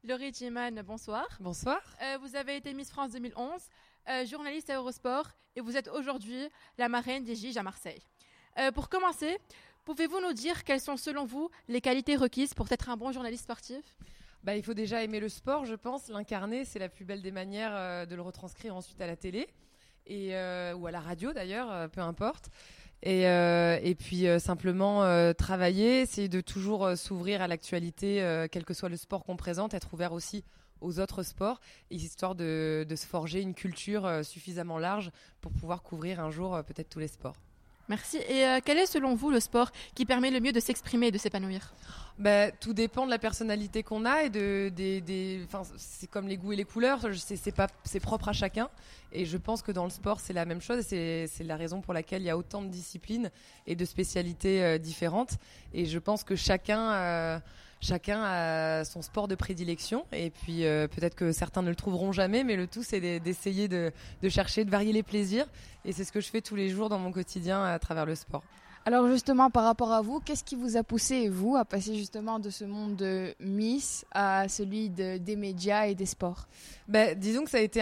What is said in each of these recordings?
Laurie Tiemann, bonsoir. Bonsoir. Vous avez été Miss France 2011, journaliste à Eurosport et vous êtes aujourd'hui la marraine des JIJ à Marseille. Pour commencer, pouvez-vous nous dire quelles sont selon vous les qualités requises pour être un bon journaliste sportif ? Il faut déjà aimer le sport, je pense. L'incarner, c'est la plus belle des manières de le retranscrire ensuite à la télé ou à la radio d'ailleurs, peu importe. Et puis simplement travailler, essayer de toujours s'ouvrir à l'actualité, quel que soit le sport qu'on présente, être ouvert aussi aux autres sports, histoire de se forger une culture suffisamment large pour pouvoir couvrir un jour peut-être tous les sports. Merci. Et quel est selon vous le sport qui permet le mieux de s'exprimer et de s'épanouir ? Tout dépend de la personnalité qu'on a et c'est comme les goûts et les couleurs, c'est propre à chacun. Et je pense que dans le sport, c'est la même chose. Et c'est la raison pour laquelle il y a autant de disciplines et de spécialités différentes. Et je pense que chacun a son sport de prédilection. Et puis peut-être que certains ne le trouveront jamais, mais le tout, c'est d'essayer de chercher, de varier les plaisirs. Et c'est ce que je fais tous les jours dans mon quotidien à travers le sport. Alors justement, par rapport à vous, qu'est-ce qui vous a poussé, vous, à passer justement de ce monde de Miss à celui des médias et des sports ? Disons que ça a été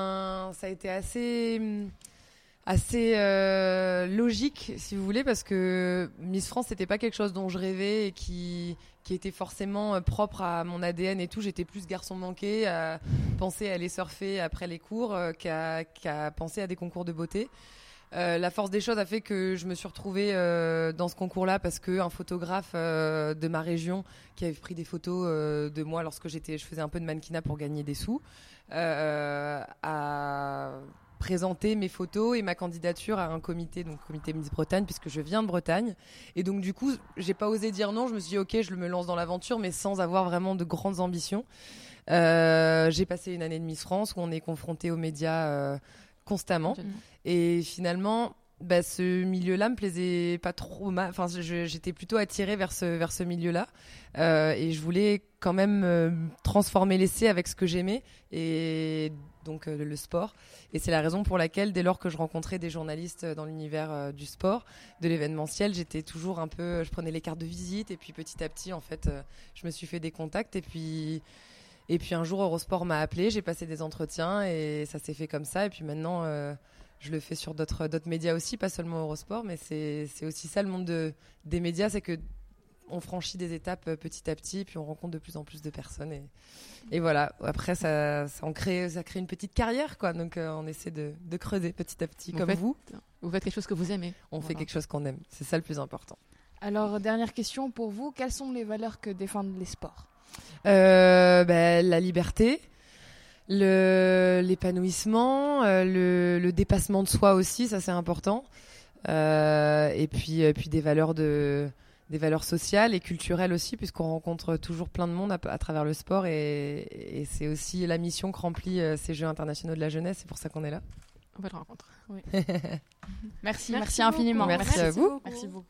assez logique, si vous voulez, parce que Miss France, c'était pas quelque chose dont je rêvais et qui était forcément propre à mon ADN et tout. J'étais plus garçon manqué, à penser à aller surfer après les cours qu'à penser à des concours de beauté. La force des choses a fait que je me suis retrouvée dans ce concours-là parce qu'un photographe de ma région qui avait pris des photos de moi lorsque je faisais un peu de mannequinat pour gagner des sous a présenté mes photos et ma candidature à un comité, donc comité Miss Bretagne, puisque je viens de Bretagne. Et donc du coup, j'ai pas osé dire non. Je me suis dit ok, je me lance dans l'aventure, mais sans avoir vraiment de grandes ambitions. J'ai passé une année de Miss France où on est confronté aux médias constamment. Et finalement, ce milieu-là me plaisait pas trop. J'étais plutôt attirée vers ce milieu-là. Et je voulais quand même transformer l'essai avec ce que j'aimais, et donc le sport. Et c'est la raison pour laquelle, dès lors que je rencontrais des journalistes dans l'univers du sport, de l'événementiel, j'étais toujours je prenais les cartes de visite, et puis petit à petit, en fait, je me suis fait des contacts. Et puis un jour, Eurosport m'a appelé, j'ai passé des entretiens, et ça s'est fait comme ça. Et puis maintenant, je le fais sur d'autres médias aussi, pas seulement Eurosport, mais c'est aussi ça le monde des médias, c'est que on franchit des étapes petit à petit, puis on rencontre de plus en plus de personnes, et voilà. Après, ça crée une petite carrière, quoi. Donc on essaie de creuser petit à petit, vous faites quelque chose que vous aimez. On fait quelque chose qu'on aime, c'est ça le plus important. Alors, dernière question pour vous, quelles sont les valeurs que défendent les sports ? La liberté, l'épanouissement, le dépassement de soi aussi, ça c'est important. Et puis des valeurs sociales et culturelles aussi, puisqu'on rencontre toujours plein de monde à travers le sport, et c'est aussi la mission que remplit ces Jeux internationaux de la jeunesse. C'est pour ça qu'on est là. Belle rencontre. Oui. Merci infiniment. Merci à vous. Merci beaucoup.